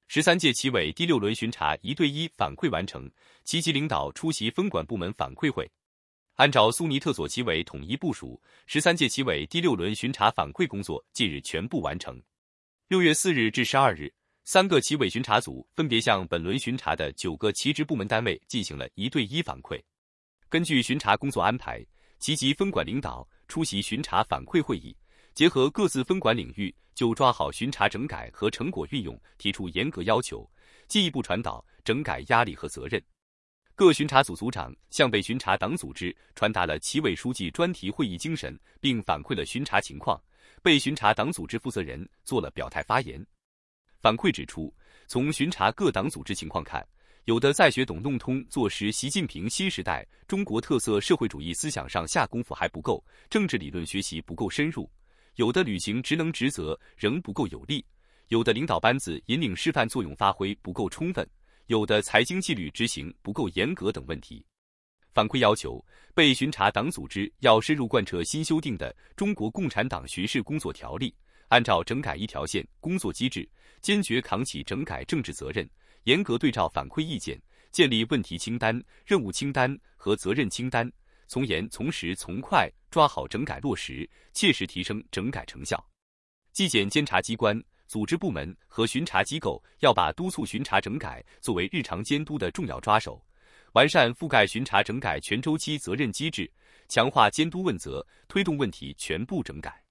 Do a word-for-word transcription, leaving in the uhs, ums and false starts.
十三届企委第六轮巡查一对一反馈完成，齐级领导出席分管部门反馈会。按照苏尼特所企委统一部署，十三届企委第六轮巡查反馈工作近日全部完成。六月四日至十二日，三个企委巡查组分别向本轮巡查的九个旗职部门单位进行了一对一反馈。根据巡查工作安排，齐级分管领导出席巡查反馈会议，结合各自分管领域，就抓好巡查整改和成果运用提出严格要求，进一步传导整改压力和责任。各巡查组组长向被巡查党组织传达了企委书记专题会议精神，并反馈了巡查情况，被巡查党组织负责人做了表态发言。反馈指出，从巡查各党组织情况看，有的在学懂弄通做实习近平新时代中国特色社会主义思想上下功夫还不够，政治理论学习不够深入，有的履行职能职责仍不够有力，有的领导班子引领示范作用发挥不够充分，有的财经纪律执行不够严格等问题。反馈要求，被巡查党组织要深入贯彻新修订的《中国共产党巡视工作条例》，按照整改一条线工作机制，坚决扛起整改政治责任，严格对照反馈意见，建立问题清单、任务清单和责任清单，从严从实从快抓好整改落实，切实提升整改成效。纪检监察机关、组织部门和巡查机构要把督促巡查整改作为日常监督的重要抓手，完善覆盖巡查整改全周期责任机制，强化监督问责，推动问题全部整改。